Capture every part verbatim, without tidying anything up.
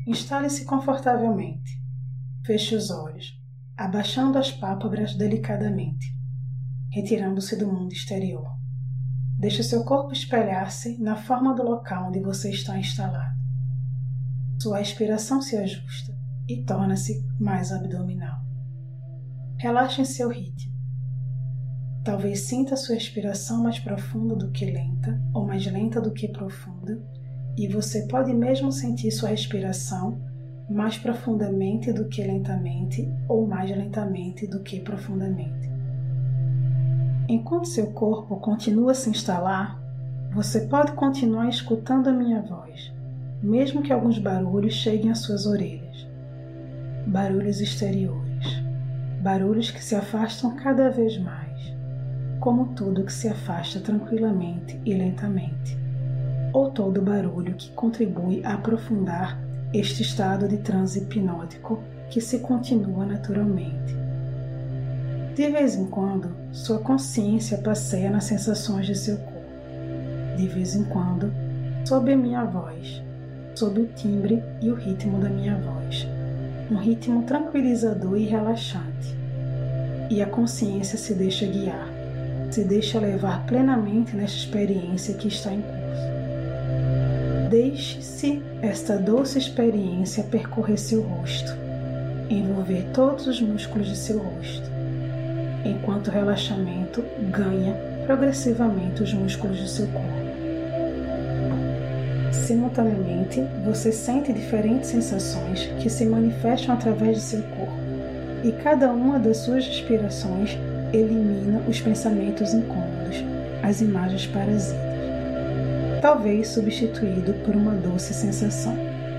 Instale-se confortavelmente. Feche os olhos, abaixando as pálpebras delicadamente, retirando-se do mundo exterior. Deixe seu corpo espelhar-se na forma do local onde você está instalado. Sua respiração se ajusta e torna-se mais abdominal. Relaxe em seu ritmo. Talvez sinta sua respiração mais profunda do que lenta, ou mais lenta do que profunda, e você pode mesmo sentir sua respiração mais profundamente do que lentamente, ou mais lentamente do que profundamente. Enquanto seu corpo continua a se instalar, você pode continuar escutando a minha voz, mesmo que alguns barulhos cheguem às suas orelhas. Barulhos exteriores, barulhos que se afastam cada vez mais, como tudo que se afasta tranquilamente e lentamente, ou todo barulho que contribui a aprofundar este estado de transe hipnótico que se continua naturalmente. De vez em quando, sua consciência passeia nas sensações de seu corpo. De vez em quando, sob a minha voz, sob o timbre e o ritmo da minha voz, um ritmo tranquilizador e relaxante. E a consciência se deixa guiar, se deixa levar plenamente nesta experiência que está em curso. Deixe-se esta doce experiência percorrer seu rosto, envolver todos os músculos de seu rosto, enquanto o relaxamento ganha progressivamente os músculos do seu corpo. Simultaneamente, você sente diferentes sensações que se manifestam através de seu corpo, e cada uma das suas respirações elimina os pensamentos incômodos, as imagens parasitas, talvez substituído por uma doce sensação.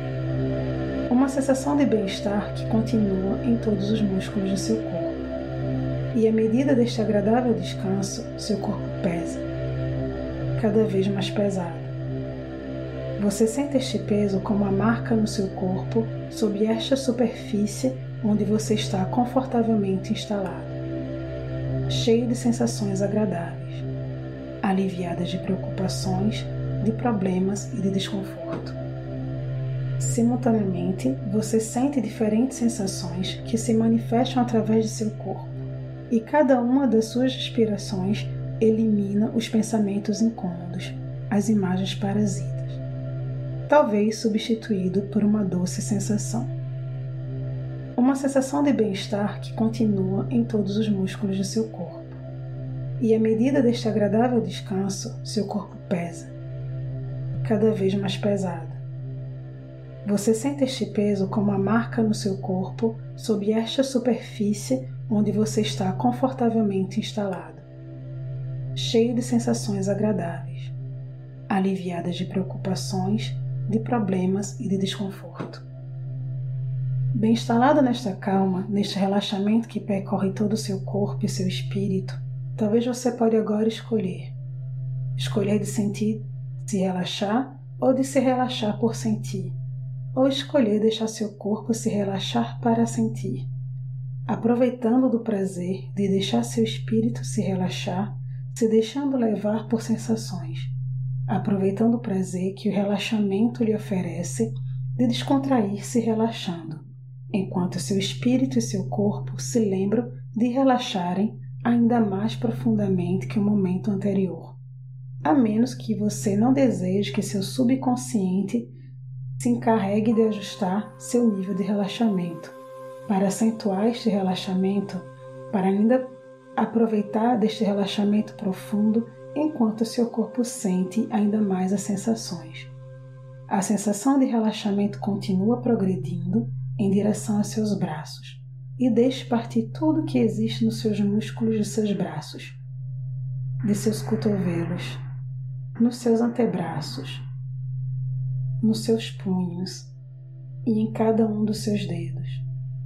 Uma sensação de bem-estar que continua em todos os músculos do seu corpo. E à medida deste agradável descanso, seu corpo pesa, cada vez mais pesado. Você sente este peso como uma marca no seu corpo sob esta superfície onde você está confortavelmente instalado, cheio de sensações agradáveis, aliviadas de preocupações, de problemas e de desconforto. Simultaneamente, você sente diferentes sensações que se manifestam através de seu corpo, e cada uma das suas respirações elimina os pensamentos incômodos, as imagens parasitas, talvez substituído por uma doce sensação. Uma sensação de bem-estar que continua em todos os músculos do seu corpo. E à medida deste agradável descanso, seu corpo pesa, cada vez mais pesado. Você sente este peso como uma marca no seu corpo sob esta superfície onde você está confortavelmente instalado, cheio de sensações agradáveis, aliviadas de preocupações, de problemas e de desconforto. Bem instalado nesta calma, neste relaxamento que percorre todo o seu corpo e seu espírito, talvez você pode agora escolher. Escolher de sentir, se relaxar, ou de se relaxar por sentir, ou escolher deixar seu corpo se relaxar para sentir, aproveitando do prazer de deixar seu espírito se relaxar, se deixando levar por sensações, aproveitando o prazer que o relaxamento lhe oferece de descontrair-se relaxando, enquanto seu espírito e seu corpo se lembram de relaxarem ainda mais profundamente que o momento anterior, a menos que você não deseje que seu subconsciente se encarregue de ajustar seu nível de relaxamento, para acentuar este relaxamento, para ainda aproveitar deste relaxamento profundo enquanto seu corpo sente ainda mais as sensações. A sensação de relaxamento continua progredindo em direção aos seus braços e deixe partir tudo que existe nos seus músculos de seus braços, de seus cotovelos, nos seus antebraços, nos seus punhos e em cada um dos seus dedos.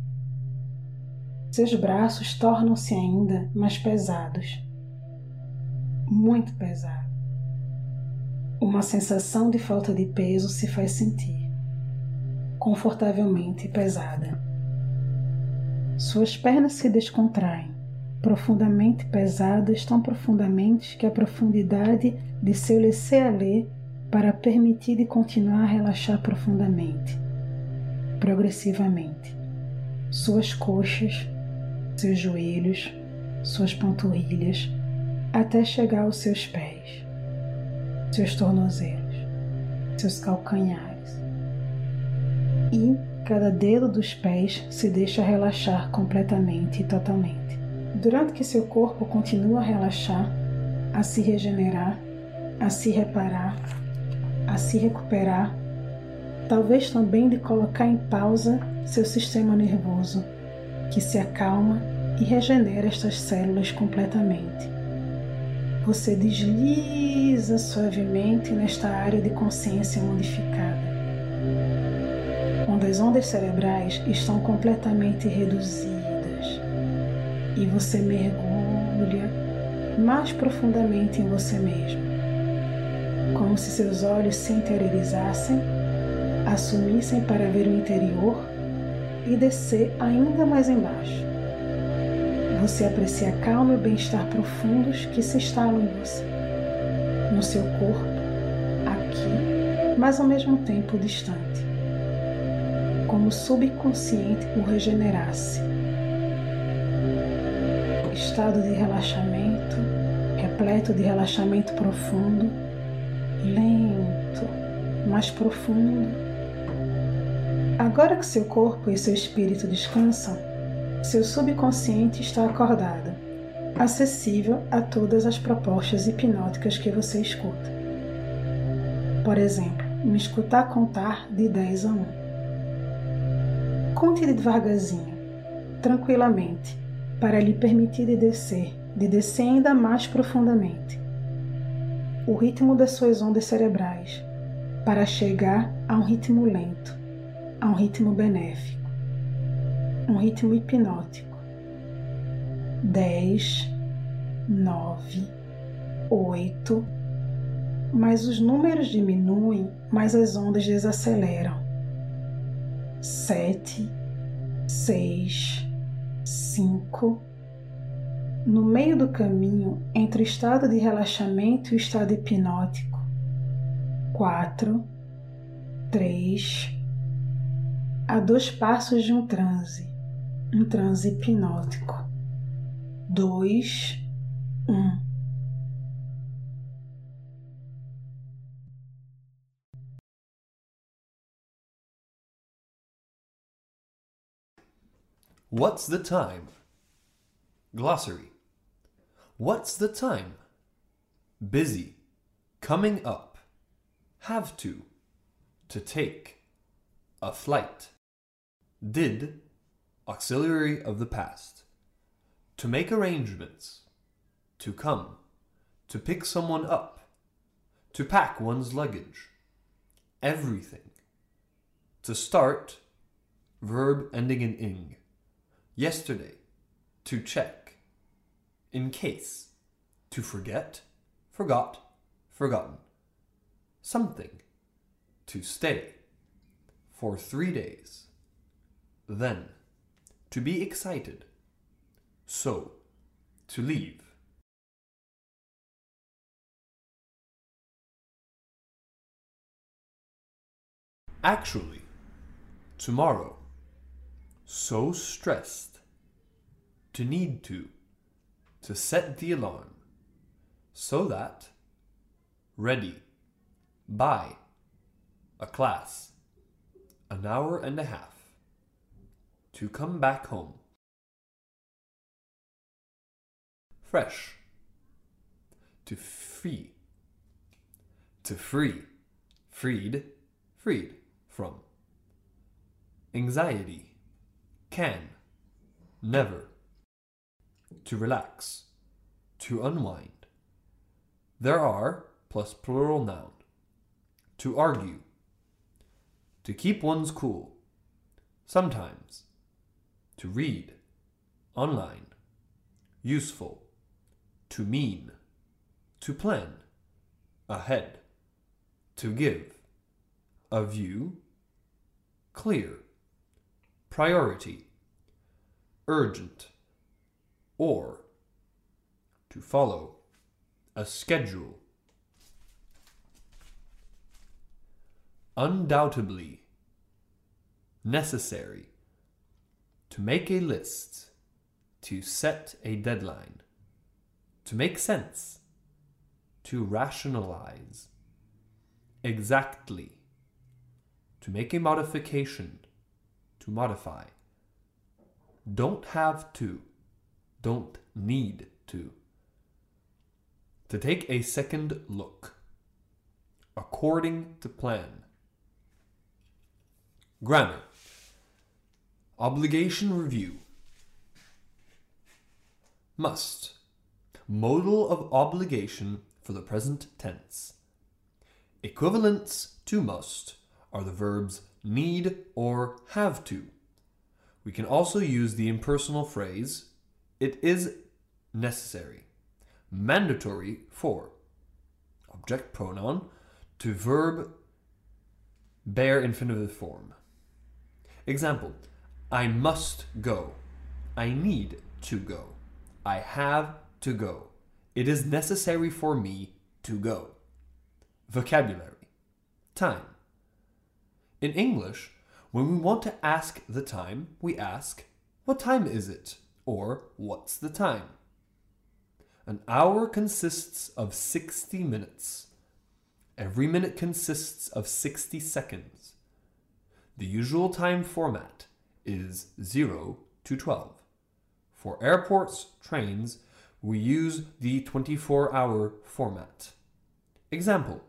Seus braços tornam-se ainda mais pesados, muito pesados. Uma sensação de falta de peso se faz sentir, confortavelmente pesada. Suas pernas se descontraem, profundamente pesadas, tão profundamente que a profundidade de seu laisser-aller para permitir de continuar a relaxar profundamente. progressivamente, suas coxas, seus joelhos, suas panturrilhas, até chegar aos seus pés, seus tornozelos, seus calcanhares. E cada dedo dos pés se deixa relaxar completamente e totalmente. Durante que seu corpo continua a relaxar, a se regenerar, a se reparar, a se recuperar, talvez também de colocar em pausa seu sistema nervoso, que se acalma e regenera estas células completamente. Você desliza suavemente nesta área de consciência modificada, onde as ondas cerebrais estão completamente reduzidas e você mergulha mais profundamente em você mesmo, como se seus olhos se interiorizassem, assumissem para ver o interior e descer ainda mais embaixo. Você aprecia a calma e o bem-estar profundos que se instalam em você, no seu corpo, aqui, mas ao mesmo tempo distante, como o subconsciente o regenerasse. Estado de relaxamento, repleto de relaxamento profundo, lento, mais profundo. Agora que seu corpo e seu espírito descansam, seu subconsciente está acordado, acessível a todas as propostas hipnóticas que você escuta. Por exemplo, me escutar contar de dez a um. Conte devagarzinho, tranquilamente, para lhe permitir de descer, de descer ainda mais profundamente. O ritmo das suas ondas cerebrais, para chegar a um ritmo lento, a um ritmo benéfico, um ritmo hipnótico. Dez, nove, oito, mas os números diminuem, mas as ondas desaceleram. Sete, seis, cinco. No meio do caminho entre o estado de relaxamento e o estado hipnótico. Quatro, três. A dois passos de um transe, um transe hipnótico. Dois, um. What's the time? Glossary. What's the time? Busy. Coming up. Have to. To take. A flight. Did. Auxiliary of the past. To make arrangements. To come. To pick someone up. To pack one's luggage. Everything. To start. Verb ending in ing. Yesterday. To check. In case. To forget. Forgot. Forgotten. Something. To stay. For three days. Then. To be excited. So. To leave. Actually. Tomorrow. So stressed. To need to. To set the alarm. So that. Ready. By. A class. An hour and a half. To come back home. Fresh. To free. To free. Freed. Freed from. Anxiety. Can. Never. To relax. To unwind. There are plus plural noun. To argue. To keep one's cool. Sometimes. To read. Online. Useful. To mean. To plan. Ahead. To give. A view. Clear. Priority. Urgent. Or. To follow. A schedule. Undoubtedly. necessary. To make a list. To set a deadline. To make sense. To rationalize. Exactly. To make a modification. To modify. Don't have to. Don't need to. To take a second look. According to plan. Grammar. Obligation review. Must. Modal of obligation for the present tense. Equivalents to must are the verbs need or have to. We can also use the impersonal phrase, it is necessary. Mandatory for. Object pronoun to verb bare infinitive form. Example, I must go. I need to go. I have to go. It is necessary for me to go. Vocabulary. Time. In English, when we want to ask the time, we ask, what time is it? Or, what's the time? An hour consists of sixty minutes. Every minute consists of sixty seconds. The usual time format is zero to twelve. For airports, trains, we use the twenty-four hour format. Example,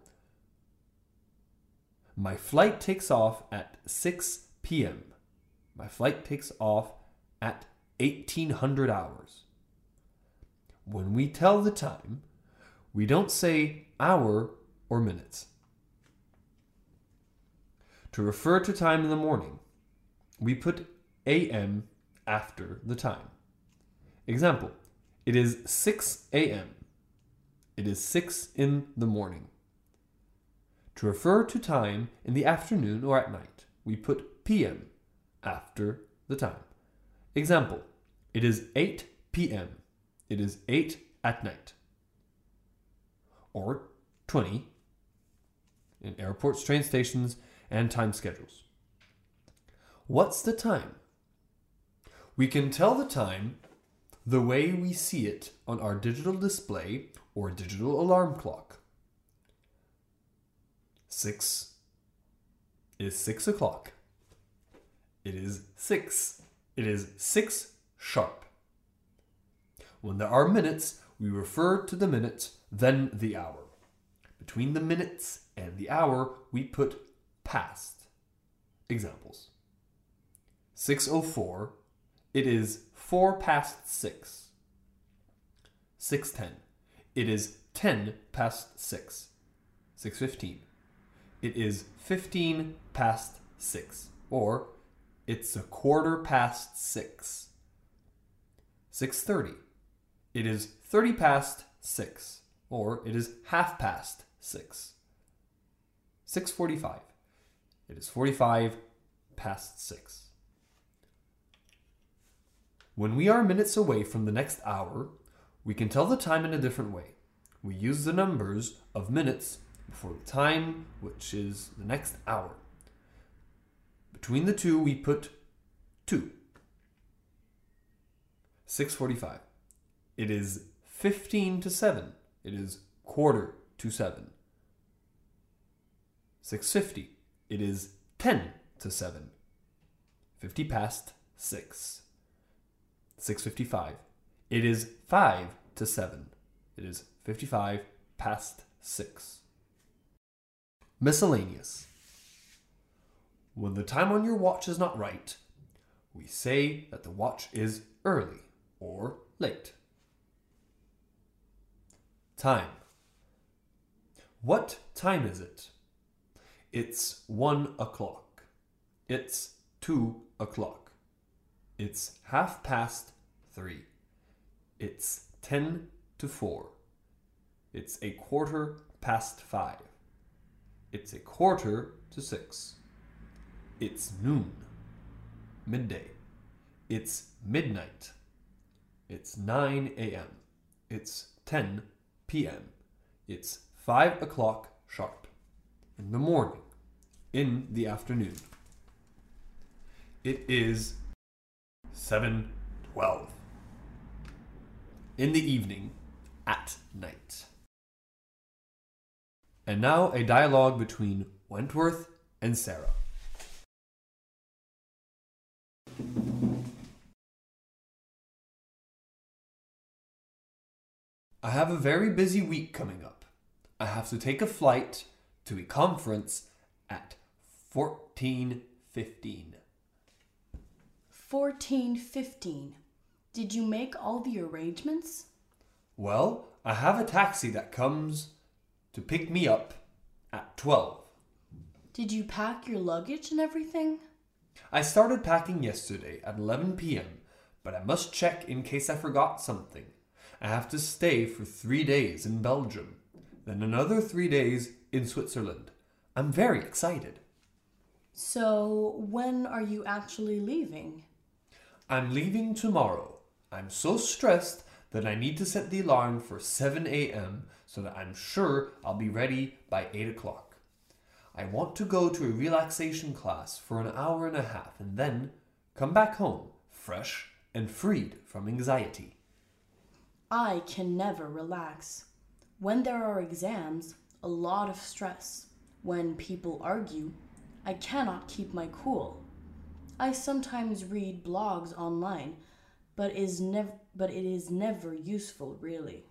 my flight takes off at six p m My flight takes off at eighteen hundred hours. When we tell the time, we don't say hour or minutes. To refer to time in the morning, we put a m after the time. Example, it is six a m It is six in the morning. To refer to time in the afternoon or at night, we put p m after the time. Example, it is eight p m It is eight at night. Or twenty in airports, train stations, and time schedules. What's the time? We can tell the time the way we see it on our digital display or digital alarm clock. Six is six o'clock. It is six. It is six sharp. When there are minutes, we refer to the minute, then the hour. Between the minutes and the hour, we put past. Examples. six oh four, it is four past six. six ten, it is ten past six. six fifteen, it is fifteen past six. Or, it's a quarter past six. six thirty, it is thirty past six. Or, it is half past six. six forty-five, it is forty-five past six. When we are minutes away from the next hour, we can tell the time in a different way. We use the numbers of minutes before the time, which is the next hour. Between the two, we put two. six forty-five. It is fifteen to seven. It is quarter to seven. six fifty. It is ten to seven. fifty past six. six fifty-five. It is five to seven. It is fifty-five past six. Miscellaneous. When the time on your watch is not right, we say that the watch is early or late. Time. What time is it? It's one o'clock. It's two o'clock. It's half past three. It's ten to four. It's a quarter past five. It's a quarter to six. It's noon. Midday. It's midnight. It's nine a m It's ten p m It's five o'clock sharp. In the morning. In the afternoon. It is seven twelve. In the evening, at night. And now a dialogue between Wentworth and Sarah. I have a very busy week coming up. I have to take a flight to a conference at fourteen fifteen. fourteen fifteen. Did you make all the arrangements? Well, I have a taxi that comes to pick me up at twelve. Did you pack your luggage and everything? I started packing yesterday at eleven p.m., but I must check in case I forgot something. I have to stay for three days in Belgium, then another three days in Switzerland. I'm very excited. So, when are you actually leaving? I'm leaving tomorrow. I'm so stressed that I need to set the alarm for seven a.m. so that I'm sure I'll be ready by eight o'clock. I want to go to a relaxation class for an hour and a half and then come back home, fresh and freed from anxiety. I can never relax. When there are exams, a lot of stress. When people argue, I cannot keep my cool. I sometimes read blogs online, but is nev- but it is never useful, really.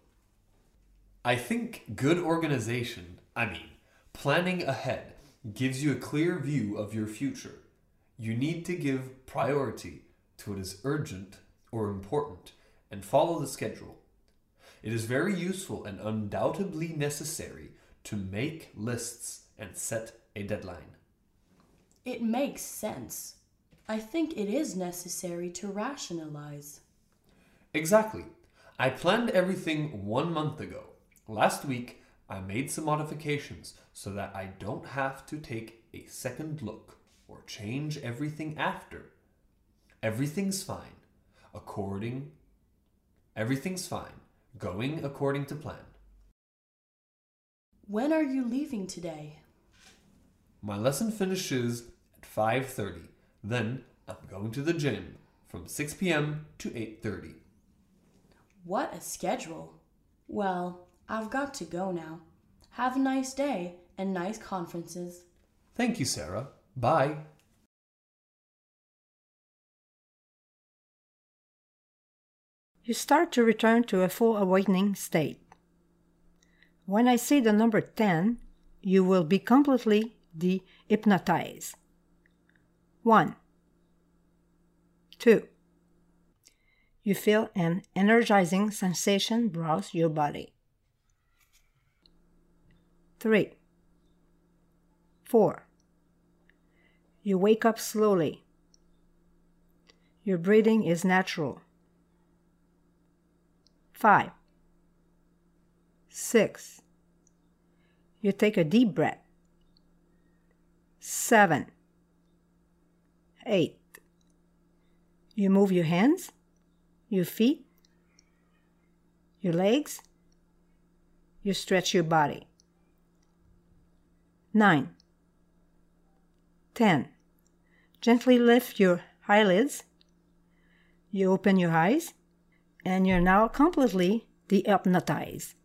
I think good organization, I mean, planning ahead, gives you a clear view of your future. You need to give priority to what is urgent or important and follow the schedule. It is very useful and undoubtedly necessary to make lists and set a deadline. It makes sense. I think it is necessary to rationalize. Exactly. I planned everything one month ago. Last week, I made some modifications so that I don't have to take a second look or change everything after. Everything's fine. According... Everything's fine. Going according to plan. When are you leaving today? My lesson finishes at five thirty. Then I'm going to the gym from six p.m. to eight thirty. What a schedule. Well, I've got to go now. Have a nice day and nice conferences. Thank you, Sarah. Bye. You start to return to a full awakening state. When I say the number ten, you will be completely de-hypnotized. One. Two. You feel an energizing sensation browse your body. Three. Four. You wake up slowly. Your breathing is natural. Five. Six. You take a deep breath. Seven. Eight. You move your hands, your feet, your legs. You stretch your body. Nine. Ten. Gently lift your eyelids. You open your eyes, and you're now completely de-hypnotized.